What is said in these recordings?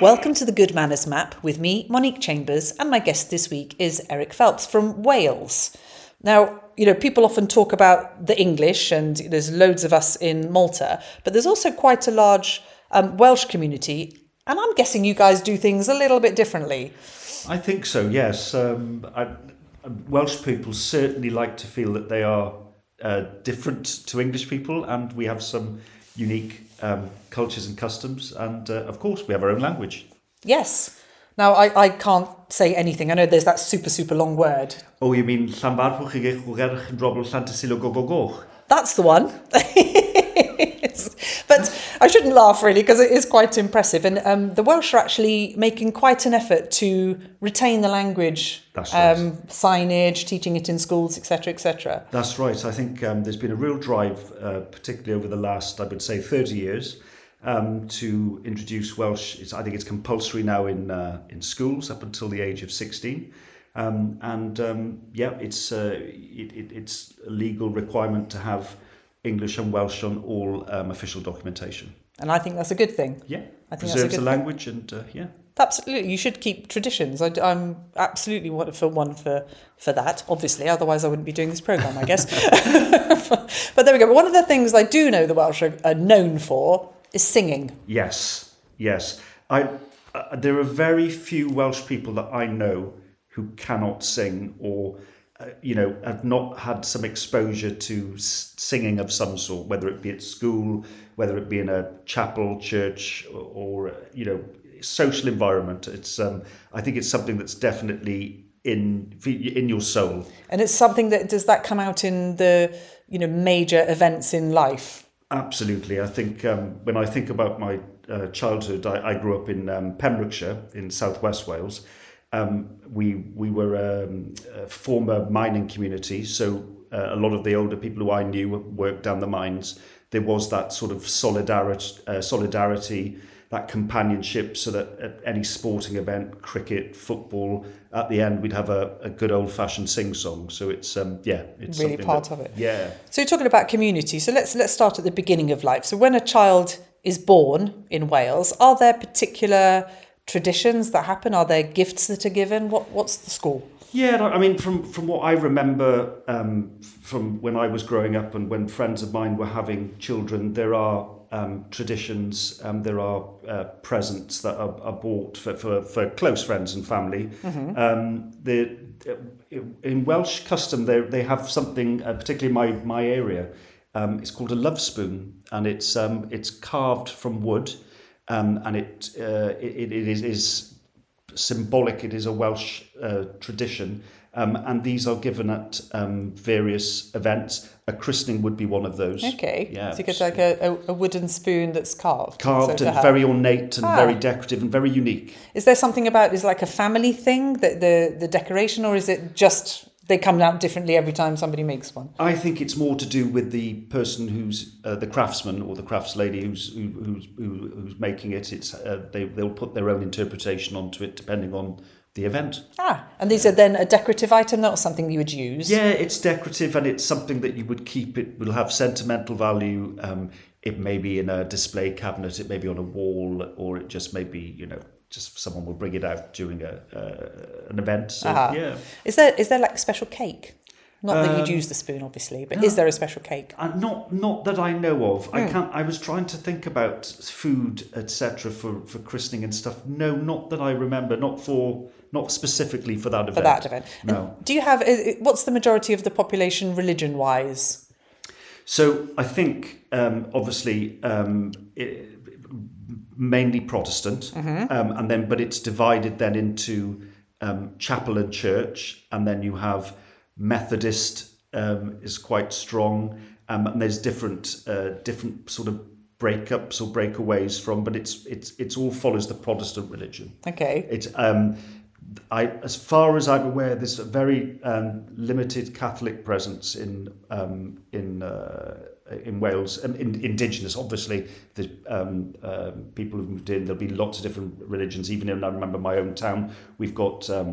Welcome to the Good Manners Map with me, Monique Chambers, and my guest this week is Eric Phelps from Wales. Now, people often talk about the English, and there's loads of us in Malta, but there's also quite a large Welsh community, and I'm guessing you guys do things a little bit differently. I think so, yes. Welsh people certainly like to feel that they are different to English people, and we have some unique cultures and customs, and of course we have our own language. Yes. Now, I can't say anything. I know there's that super long word. Oh, you mean Llanfairpwll Llygech yn Drobl Llantysilio Gogogoch? That's the one. But I shouldn't laugh really, because it is quite impressive. And the Welsh are actually making quite an effort to retain the language. That's right. Signage, teaching it in schools, etc., etc. That's right. I think there's been a real drive, particularly over the last, I would say, 30 years, to introduce Welsh. I think it's compulsory now in schools up until the age of 16. It's a legal requirement to have English and Welsh on all official documentation. And I think that's a good thing. Yeah, I think preserves that's a good the language thing. And yeah. Absolutely, you should keep traditions. I'm absolutely one for that, obviously, otherwise I wouldn't be doing this programme, I guess. But there we go. But one of the things I do know the Welsh are known for is singing. Yes. There are very few Welsh people that I know who cannot sing or have not had some exposure to singing of some sort, whether it be at school, whether it be in a chapel, church, or social environment. It's I think it's something that's definitely in your soul. And it's something does that come out in the major events in life? Absolutely. I think when I think about my childhood, I grew up in Pembrokeshire in southwest Wales. We were a former mining community, so a lot of the older people who I knew worked down the mines. There was that sort of solidarity, that companionship, so that at any sporting event, cricket, football, at the end we'd have a good old-fashioned sing-song. So it's it's really part of it. Yeah. So you're talking about community. So let's start at the beginning of life. So when a child is born in Wales, are there particular traditions that happen? Are there gifts that are given? What's the score? Yeah, I mean, from what I remember from when I was growing up and when friends of mine were having children, there are traditions, there are presents that are bought for close friends and family. Mm-hmm. In Welsh custom, they have something, particularly in my area, it's called a love spoon, and it's carved from wood. And it is symbolic. It is a Welsh tradition, and these are given at various events. A christening would be one of those. Okay, yeah. So you get like a wooden spoon that's carved and very ornate and very decorative and very unique. Is there something about, is it like a family thing, that the decoration, or is it just they come out differently every time somebody makes one? I think it's more to do with the person who's the craftsman or the crafts lady who's making it. It's they'll put their own interpretation onto it depending on the event. And these are then a decorative item, not something you would use? Yeah, it's decorative, and it's something that you would keep. It will have sentimental value. It may be in a display cabinet, it may be on a wall, or it just may be, just someone will bring it out during an event. So, yeah. Is there like a special cake? Not that you'd use the spoon, obviously, but is there a special cake? Not that I know of. I was trying to think about food, etc. for christening and stuff. No, not that I remember. Not specifically for that event. For that event. No. And do you have? What's the majority of the population religion-wise? So I think obviously. Mainly Protestant, mm-hmm. But it's divided then into chapel and church, and then you have Methodist is quite strong, and there's different sort of breakups or breakaways from, but it's all follows the Protestant religion. Okay. It's as far as I'm aware, there's a very limited Catholic presence in Wales, indigenous. Obviously, the people who've moved in. There'll be lots of different religions. Even in, I remember my own town, we've got a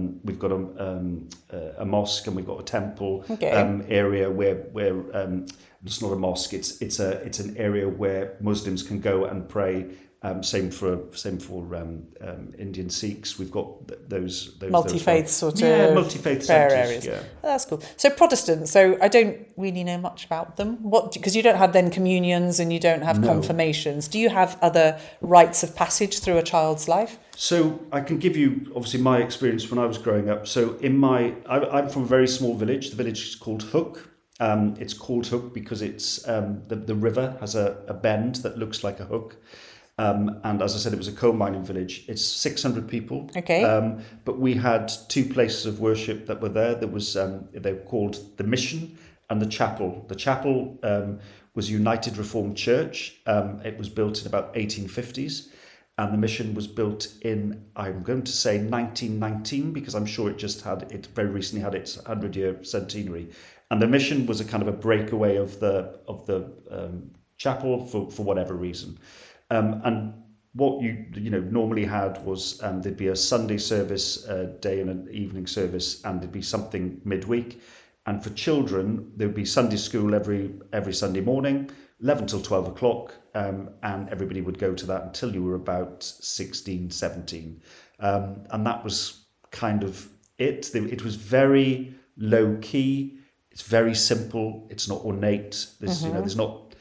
mosque and we've got a temple area where it's not a mosque. It's an area where Muslims can go and pray Same for Indian Sikhs. We've got those multi-faith multi-faith prayer centres. areas. Yeah. Oh, that's cool. So Protestant. So I don't really know much about them. Because you don't have then communions and you don't have confirmations. Do you have other rites of passage through a child's life? So I can give you obviously my experience when I was growing up. So I'm from a very small village. The village is called Hook. It's called Hook because it's the river has a bend that looks like a hook. And as I said, it was a coal mining village. It's 600 people. Okay. But we had two places of worship that were there. There was they were called the Mission and the Chapel. The Chapel was United Reformed Church. It was built in about 1850s. And the Mission was built in, I'm going to say 1919, because I'm sure it very recently had its 100-year centenary. And the Mission was a kind of a breakaway of the chapel for whatever reason. And what you normally had was there'd be a Sunday service day and an evening service, and there'd be something midweek. And for children, there'd be Sunday school every Sunday morning, 11 till 12 o'clock, and everybody would go to that until you were about 16, 17. And that was kind of it. It was very low key. It's very simple. It's not ornate. There's not,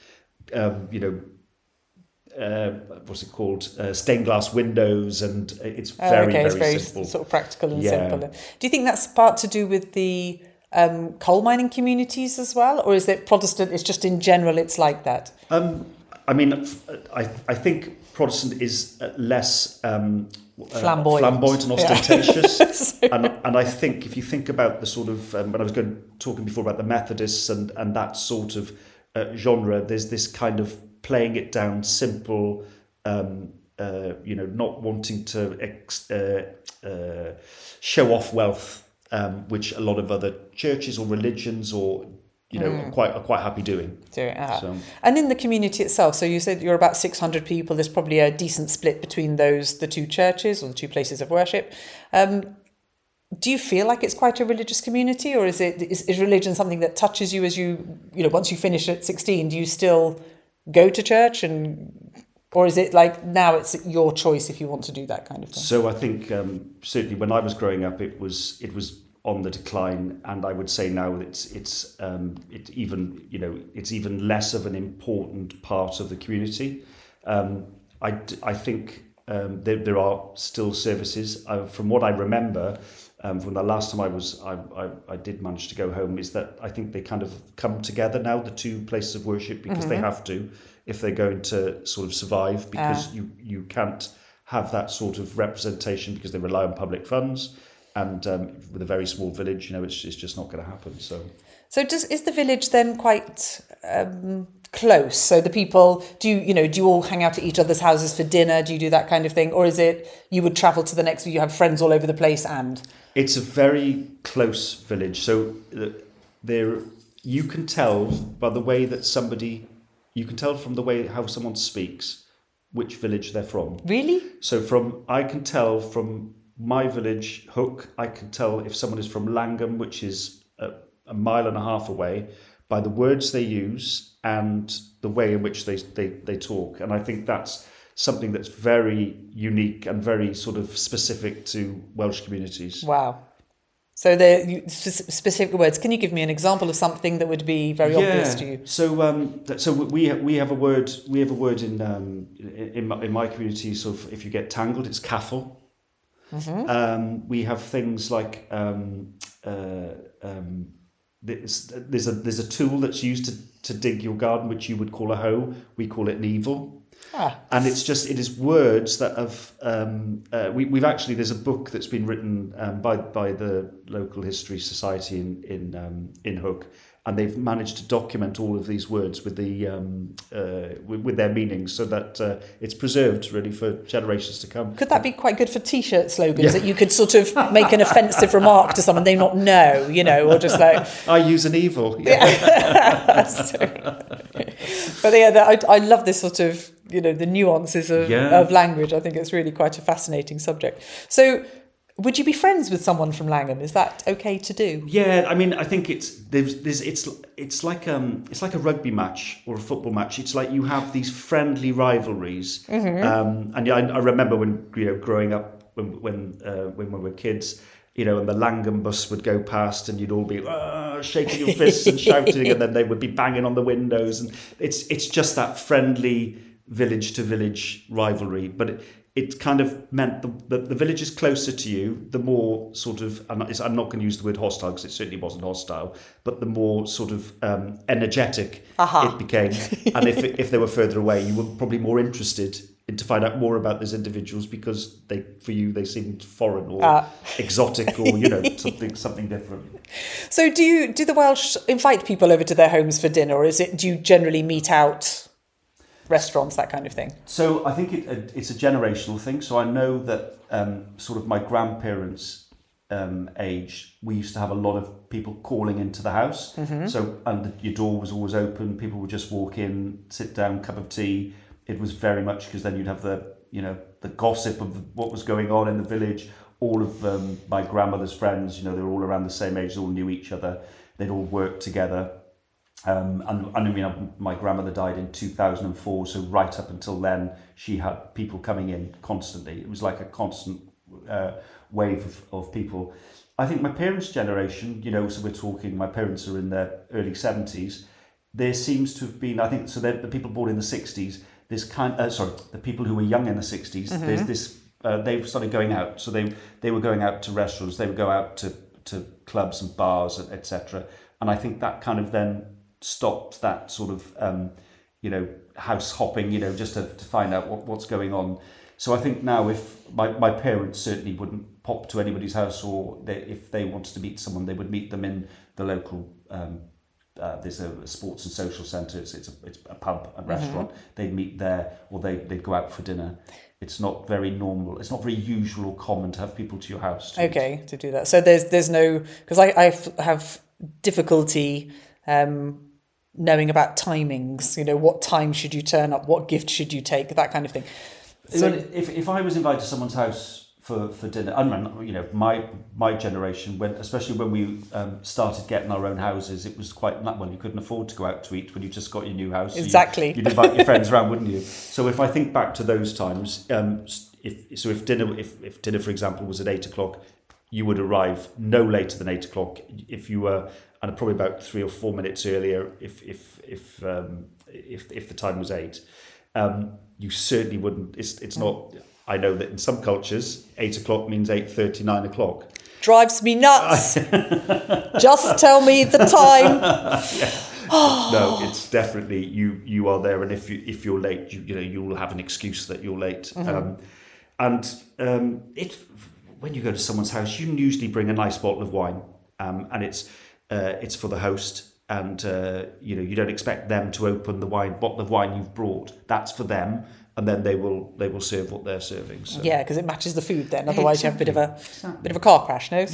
what's it called? Stained glass windows, and it's very simple. Sort of practical and simple. Do you think that's part to do with the coal mining communities as well, or is it Protestant? It's just in general, it's like that. I mean, I think Protestant is less flamboyant and ostentatious, and I think if you think about the sort of when I was talking before about the Methodists and that sort of genre, there's this kind of playing it down, simple, not wanting to show off wealth, which a lot of other churches or religions are quite happy doing. And in the community itself, so you said you're about 600 people. There's probably a decent split between the two churches or the two places of worship. Do you feel like it's quite a religious community, or is religion something that touches you as once you finish at 16? Do you still go to church, or is it like now it's your choice if you want to do that kind of thing? So I think certainly when I was growing up, it was on the decline, and I would say now it's even less of an important part of the community. I think there are still services. From what I remember, from the last time I did manage to go home, is that I think they kind of come together now, the two places of worship, because they have to, if they're going to sort of survive, because you can't have that sort of representation because they rely on public funds, and with a very small village, it's just not going to happen. So is the village then quite close? So the people, do you all hang out at each other's houses for dinner? Do you do that kind of thing, or is it you would travel to the next? You have friends all over the place, and it's a very close village. So you can tell by the way that you can tell from the way how someone speaks which village they're from. Really? So I can tell from my village, Hook, I can tell if someone is from Langham, which is a mile and a half away, by the words they use and the way in which they talk. And I think that's something that's very unique and very sort of specific to Welsh communities. Wow. So the specific words. Can you give me an example of something that would be very obvious to you? So we have a word. We have a word in my community. So if you get tangled, it's caffle. Mm-hmm. We have things like there's a tool that's used to dig your garden, which you would call a hoe. We call it an evil. And it is words that have we've actually, there's a book that's been written by the local history society in Hook, and they've managed to document all of these words with with their meanings, so that it's preserved really for generations to come. Could that be quite good for T-shirt slogans, that you could sort of make an offensive remark to someone they not know, or just like I use an evil. But I love this sort of the nuances of language. I think it's really quite a fascinating subject. So Would you be friends with someone from Langham? Is that okay to do? Yeah, I mean, I think it's like a rugby match or a football match. It's like you have these friendly rivalries, and yeah, I remember when growing up when we were kids, and the Langham bus would go past, and you'd all be shaking your fists and shouting, and then they would be banging on the windows, and it's just that friendly village to village rivalry, but it kind of meant the village is closer to you, the more sort of, I'm not going to use the word hostile because it certainly wasn't hostile, but the more sort of energetic it became. And if they were further away, you were probably more interested to find out more about those individuals because for you they seemed foreign or exotic or something different. So do the Welsh invite people over to their homes for dinner, or do you generally meet out? Restaurants, that kind of thing. So I think it's a generational thing. So I know that sort of my grandparents' age, we used to have a lot of people calling into the house. So your door was always open. People would just walk in, sit down, cup of tea. It was very much because then you'd have the gossip of what was going on in the village. All of my grandmother's friends, they were all around the same age. They all knew each other. They'd all worked together. And I mean, my grandmother died in 2004, so right up until then, she had people coming in constantly. It was like a constant wave of people. I think my parents' generation, so we're talking, my parents are in their early 70s. There seems to have been, I think, so the people born in the 60s, the people who were young in the 60s, there's this, they've started going out. So they were going out to restaurants, they would go out to clubs and bars, etc. And I think that kind of then stopped that sort of, house hopping, just to find out what's going on. So I think now if my parents certainly wouldn't pop to anybody's house, or if they wanted to meet someone, they would meet them in the local, there's a sports and social centre, it's a pub and restaurant. They'd meet there, or they'd go out for dinner. It's not very normal. It's not very usual or common to have people to your house. To do that. So there's no, because I have difficulty knowing about timings, what time should you turn up, what gift should you take, that kind of thing. So if I was invited to someone's house for dinner, I mean, my generation, especially when we started getting our own houses, it was quite, you couldn't afford to go out to eat when you just got your new house. Exactly. You'd invite your friends around, wouldn't you? So if I think back to those times, if dinner, for example, was at 8:00, you would arrive no later than 8:00. If you were, and probably about 3 or 4 minutes earlier, if the time was 8, you certainly wouldn't. It's not. I know that in some cultures, 8:00 means 8:30, 9:00. Drives me nuts. Just tell me the time. No, it's definitely you are there, and if you're late, you'll have an excuse that you're late. When you go to someone's house, you usually bring a nice bottle of wine, and it's for the host, and you don't expect them to open the bottle of wine you've brought. That's for them, and then they will serve what they're serving. So. Yeah, because it matches the food then. Otherwise, you have a bit of a car crash, no?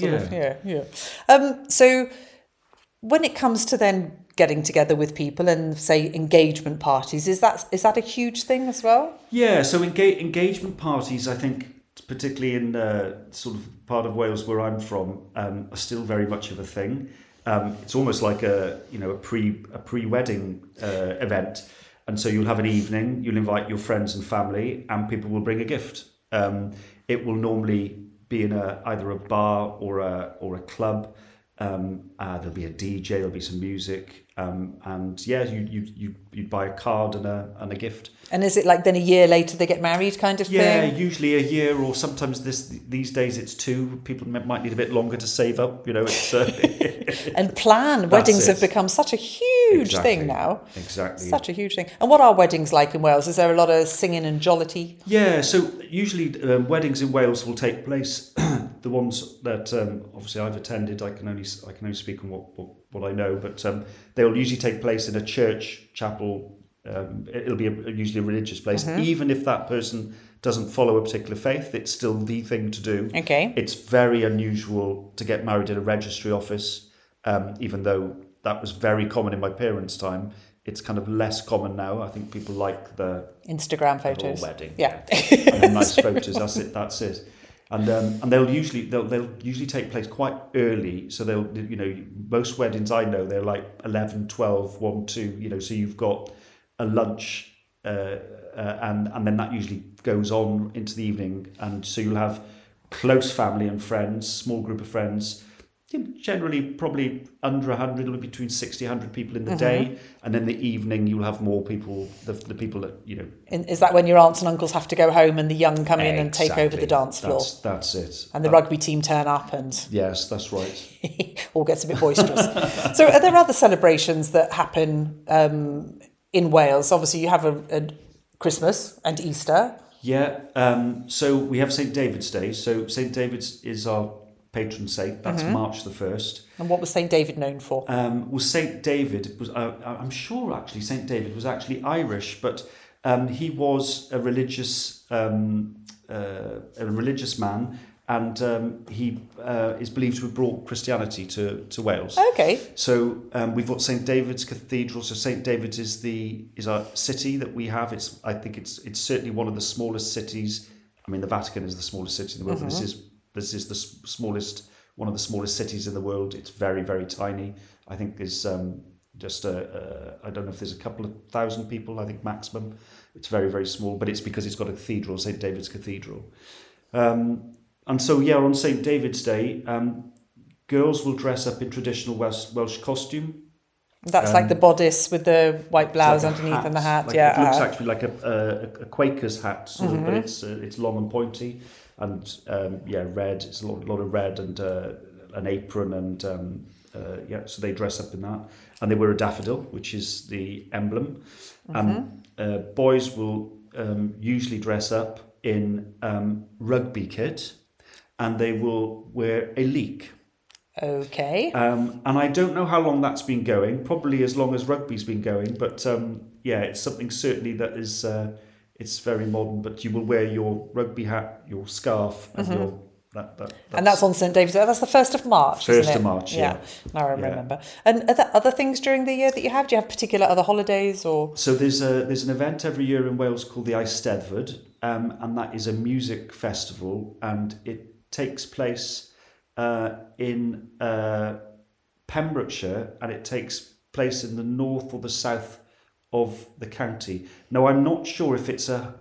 So when it comes to then getting together with people and say engagement parties, is that a huge thing as well? Yeah, so engagement parties, I think, particularly in sort of part of Wales where I'm from, are still very much of a thing. It's almost like a pre-wedding event, and so you'll have an evening. You'll invite your friends and family, and people will bring a gift. It will normally be in either a bar or a club. There'll be a DJ. There'll be some music, and yeah, you buy a card and a gift. And is it like then a year later they get married kind of thing? Yeah, usually a year, or sometimes these days it's 2. People might need a bit longer to save up, It's and plan. Weddings have become such a huge thing now. Exactly. Such a huge thing. And what are weddings like in Wales? Is there a lot of singing and jollity? Yeah, so usually weddings in Wales will take place. The ones that obviously I've attended, I can only speak on what I know, but they will usually take place in a church, chapel. It'll be usually a religious place. Even if that person doesn't follow a particular faith, it's still the thing to do. Okay. It's very unusual to get married in a registry office, even though that was very common in my parents' time. It's kind of less common now. I think people like the Instagram photos. The wedding. Yeah. And the nice photos. That's it. And they'll usually take place quite early. So most weddings I know, they're like 11, 12, 1, 2, so you've got a lunch, and then that usually goes on into the evening. And so you'll have close family and friends, small group of friends, generally probably under 100, between 60, 100 people in the day. And then the evening you'll have more people, the people that, Is that when your aunts and uncles have to go home and the young come in and take over the dance floor? That's it. And the rugby team turn up and... Yes, that's right. all gets a bit boisterous. So are there other celebrations that happen in Wales? Obviously you have a Christmas and Easter. Yeah, so we have St David's Day. So St David's is our patron saint. That's March the 1st. And what was St David known for? Well, St David was, I'm sure actually St David was actually Irish, but he was a religious man, and he is believed to have brought Christianity to Wales. Okay. So we've got St David's Cathedral. So St David's is our city that we have. I think it's certainly one of the smallest cities. I mean, the Vatican is the smallest city in the world. But this is the smallest, one of the smallest cities in the world. It's very, very tiny. I think there's just I don't know if there's a couple of thousand people, I think maximum. It's very, very small, but it's because it's got a cathedral, St David's Cathedral. And so, on St David's Day, girls will dress up in traditional Welsh costume. That's like the bodice with the white blouse like underneath and the hat. It looks actually like a Quaker's hat, sort of, but it's long and pointy. And red. It's a lot of red and an apron, and so they dress up in that, and they wear a daffodil, which is the emblem. And boys will usually dress up in rugby kit, and they will wear a leek. Okay. And I don't know how long that's been going. Probably as long as rugby's been going, but it's something certainly that is. It's very modern, but you will wear your rugby hat, your scarf, and your and that's on St David's Day. That's the 1st of March. 1st of March, yeah. Now I remember. And are there other things during the year that you have? Do you have particular other holidays or? So there's an event every year in Wales called the Eisteddfod, and that is a music festival, and it takes place in Pembrokeshire, and it takes place in the north or the south of the county. Now, I'm not sure if it's a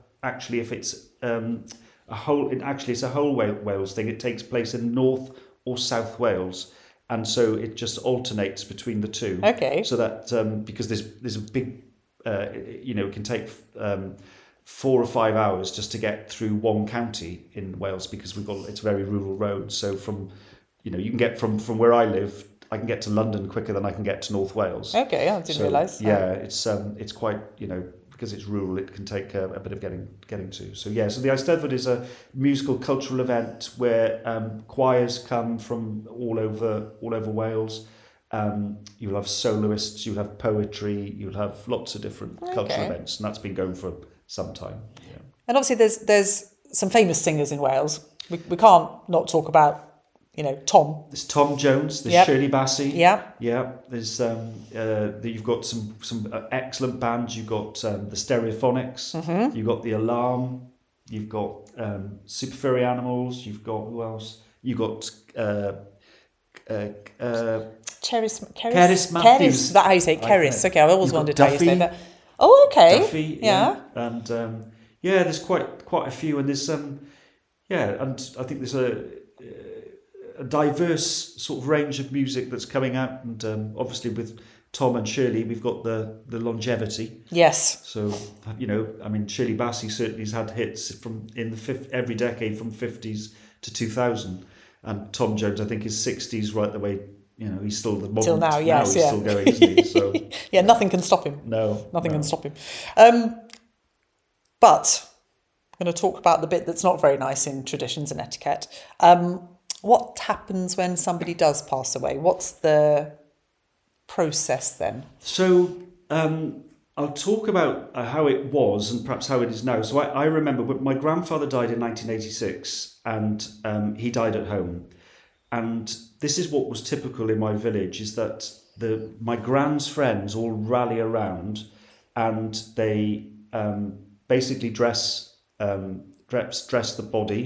whole Wales thing. It takes place in North or South Wales, and so it just alternates between the two. Okay. So that because there's a big, it can take 4 or 5 hours just to get through one county in Wales, because it's very rural roads. So you can get from where I live, I can get to London quicker than I can get to North Wales. Okay, I didn't realise. Yeah, it's quite, because it's rural, it can take a bit of getting to. So so the Eisteddfod is a musical cultural event where choirs come from all over Wales. You'll have soloists, you'll have poetry, you'll have lots of different cultural events, and that's been going for some time. Yeah. And obviously there's some famous singers in Wales. We can't not talk about Tom. There's Tom Jones. There's Shirley Bassey. Yeah. Yeah. There's you've got some excellent bands. You've got the Stereophonics. You've got the Alarm. You've got Super Furry Animals. You've got who else? You've got Cerys Matthews. That how you say it, Cerys. Okay, I always wondered how you say that. Oh, okay. Duffy. Yeah. And there's quite a few, and there's and I think there's a diverse sort of range of music that's coming out, and obviously with Tom and Shirley, we've got the longevity. Yes. So Shirley Bassey certainly has had hits from every decade from 50s to 2000, and Tom Jones, I think, is 60s right the way. He's still the modern. Till now, yes, he's still going, isn't he? So nothing can stop him. Nothing can stop him. But I'm going to talk about the bit that's not very nice in traditions and etiquette. What happens when somebody does pass away? What's the process then? So I'll talk about how it was and perhaps how it is now. So I remember when my grandfather died in 1986, and he died at home. And this is what was typical in my village, is that my grand's friends all rally around, and they basically dress the body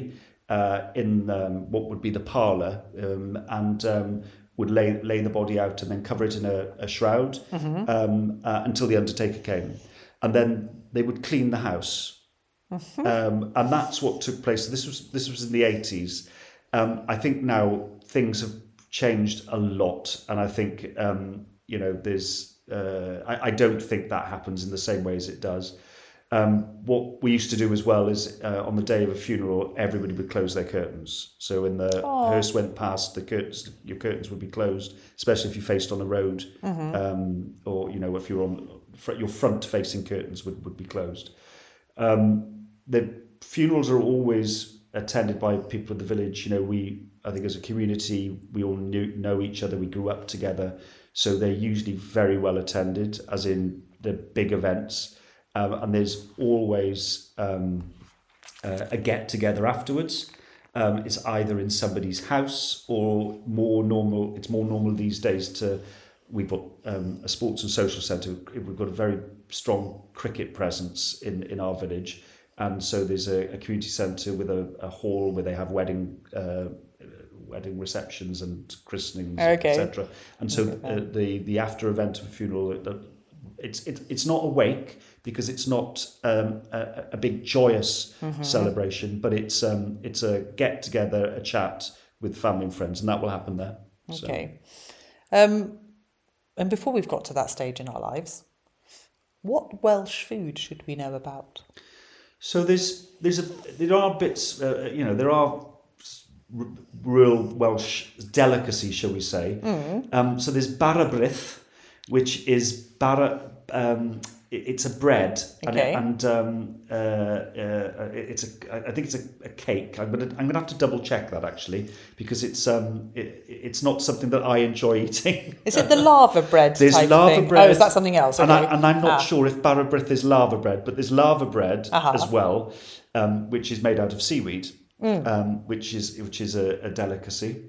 in what would be the parlour, and would lay the body out and then cover it in a shroud until the undertaker came. And then they would clean the house. And that's what took place. This was in the 80s. I think now things have changed a lot. And I think, there's... I don't think that happens in the same way as it does. What we used to do as well is on the day of a funeral, everybody would close their curtains. So when the hearse went past, your curtains would be closed, especially if you faced on the road, or if you're on your front-facing curtains would be closed. The funerals are always attended by people in the village. I think as a community, we all know each other. We grew up together, so they're usually very well attended, as in the big events. And there's always a get-together afterwards. It's either in somebody's house or more normal. It's more normal these days we've got a sports and social centre. We've got a very strong cricket presence in our village. And so there's a community centre with a hall where they have wedding receptions and christenings, etc. And so the after event of a funeral, it's not a wake, because it's not a big joyous celebration, but it's a get together, a chat with family and friends, and that will happen there. Okay. And before we've got to that stage in our lives, what Welsh food should we know about? So there are bits, there are real Welsh delicacies, shall we say. So there's Barabryth, which is it's a bread, and I think it's a cake. I'm gonna have to double check that, actually, because it's not something that I enjoy eating. Is it the lava bread? There's type lava thing? bread. Oh, is that something else? Okay. And I'm not sure if Barabryth is lava bread, but there's lava bread as well, which is made out of seaweed, which is a delicacy.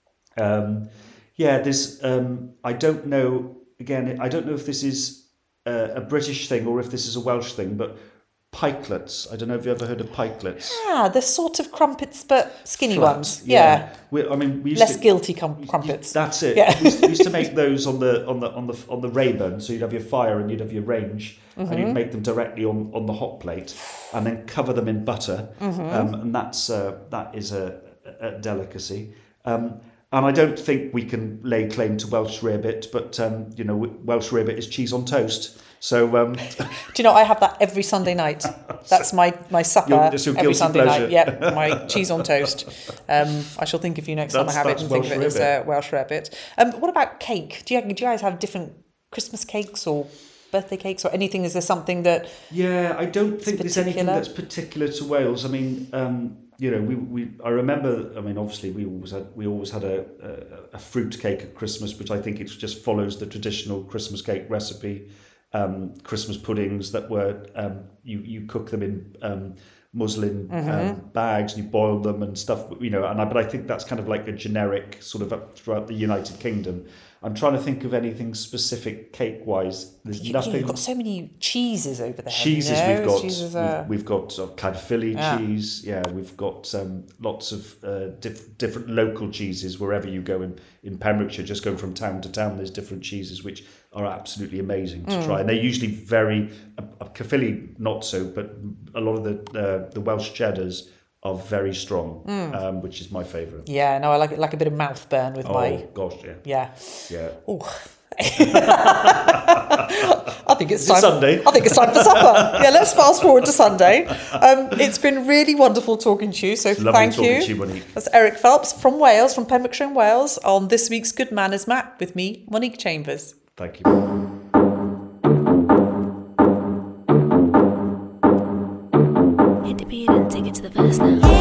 There's I don't know. Again, I don't know if this is a British thing or if this is a Welsh thing, but pikelets. I don't know if you ever heard of pikelets. Yeah, they're sort of crumpets, but skinny Flat, ones. Yeah. We used less to, guilty crumpets. That's it. Yeah. We used to make those on the Rayburn. So you'd have your fire and you'd have your range, and you'd make them directly on the hot plate, and then cover them in butter. And that is a delicacy. And I don't think we can lay claim to Welsh rarebit, but Welsh rarebit is cheese on toast. So do you know, I have that every Sunday night. That's my supper every Sunday night. Yep, my cheese on toast. I shall think of you next time I have it and think of it as Welsh rarebit. What about cake? Do you guys have different Christmas cakes or birthday cakes or anything? Is there something that? Yeah, I don't think there's anything that's particular to Wales. I mean, I remember. I mean, obviously, we always had a fruit cake at Christmas, which I think it just follows the traditional Christmas cake recipe. Christmas puddings that were you cook them in muslin bags and you boil them and stuff. But I think that's kind of like a generic sort of up throughout the United Kingdom. I'm trying to think of anything specific cake-wise. There's nothing. You've got so many cheeses over there. Cheeses we've got Caerphilly cheese. Yeah, we've got lots of different local cheeses wherever you go in Pembrokeshire. Just going from town to town, there's different cheeses which are absolutely amazing to try, and they're usually very Caerphilly not so, but a lot of the Welsh cheddars are very strong, which is my favourite. Yeah, no, I like a bit of mouth burn with my... Oh, gosh, yeah. Yeah. Oh. I think it's time. Sunday. I think it's time for supper. Yeah, let's fast forward to Sunday. It's been really wonderful talking to you, so thank you. Lovely talking to you, Monique. That's Eric Phelps from Wales, from Pembrokeshire in Wales, on this week's Good Manners Map with me, Monique Chambers. Thank you. Hit the beat and take it to the verse now.